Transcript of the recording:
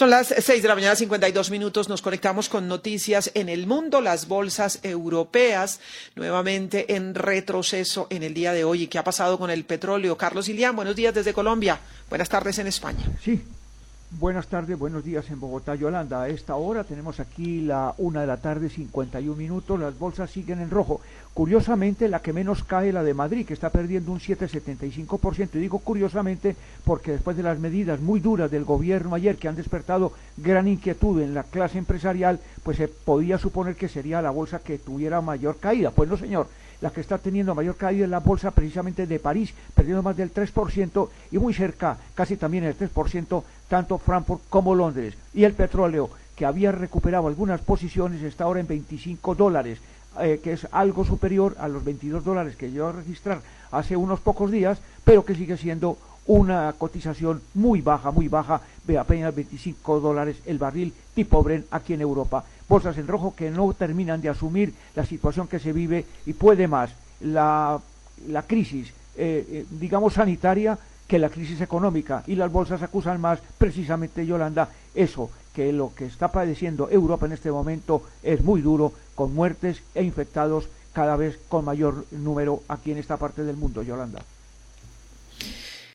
Son las 6 de la mañana, 52 minutos. Nos conectamos con noticias en el mundo. Las bolsas europeas nuevamente en retroceso en el día de hoy. ¿Y qué ha pasado con el petróleo? Carlos Ilián, buenos días desde Colombia. Buenas tardes en España. Sí, buenas tardes, buenos días en Bogotá, Yolanda. A esta hora tenemos aquí la 1 de la tarde, 51 minutos. Las bolsas siguen en rojo. Curiosamente, la que menos cae, la de Madrid, que está perdiendo un 7,75%. Y digo curiosamente porque después de las medidas muy duras del gobierno ayer, que han despertado gran inquietud en la clase empresarial, pues se podía suponer que sería la bolsa que tuviera mayor caída. Pues no, señor. La que está teniendo mayor caída es la bolsa precisamente de París, perdiendo más del 3%, y muy cerca, casi también el 3%, tanto Frankfurt como Londres. Y el petróleo, que había recuperado algunas posiciones, está ahora en $25, que es algo superior a los $22 que llegó a registrar hace unos pocos días, pero que sigue siendo una cotización muy baja, de apenas $25 el barril tipo Brent aquí en Europa. Bolsas en rojo que no terminan de asumir la situación que se vive, y puede más la crisis, digamos, sanitaria, que la crisis económica, y las bolsas acusan más precisamente, Yolanda, eso, que lo que está padeciendo Europa en este momento es muy duro, con muertes e infectados cada vez con mayor número aquí en esta parte del mundo, Yolanda.